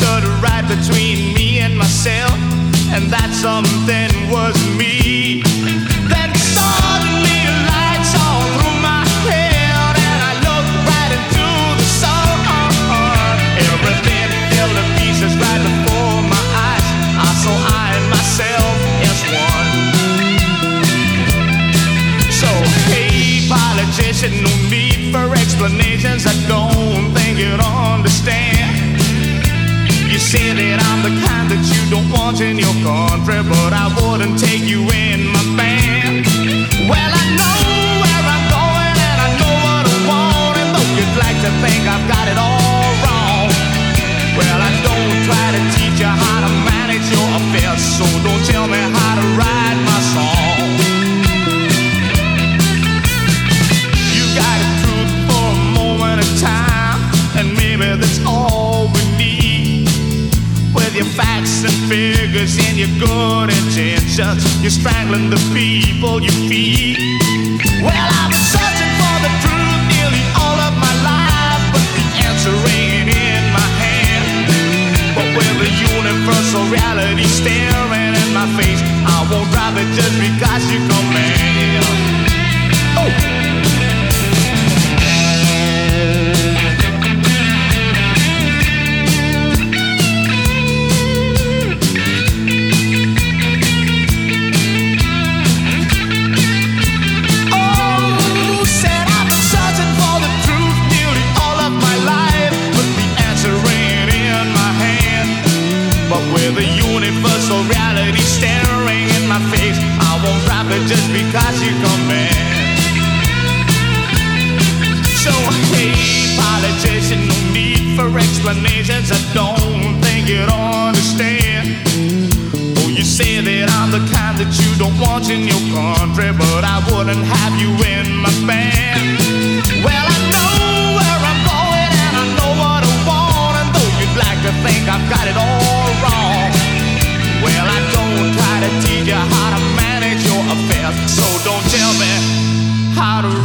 stood right between me and myself, and that something was me. Then suddenly lights all through my head, and I looked right into the sun. Everything fell to pieces right before my eyes. I saw I and myself as one. So hey, politician, no need for explanations. I don't think you'd understand. You say that I'm the kind that you don't want in your country, but I wouldn't take you in my band. Well, I know where I'm going and I know what I want, and though you'd like to think I've got it all wrong, well, I don't try to teach you how to manage your affairs, so don't tell me how to write my song. You got a truth for a moment of time, and maybe that's all we need. With your facts and figures and your good intentions, you're strangling the people you feed. Well, I've been searching for the truth nearly all of my life, but the answer ain't in my hand. But with the universal reality staring in my face, I won't drop it just because you command. Oh. With the universal reality staring in my face, I won't drop it just because you command. So hey, politician, no need for explanations. I don't think you'd understand. Oh, you say that I'm the kind that you don't want in your country, but I wouldn't have you in my band. Well, I know where I'm going and I know what I want, and though you'd like to think I've got it all wrong, well, I don't try to teach you how to manage your affairs, so don't tell me how to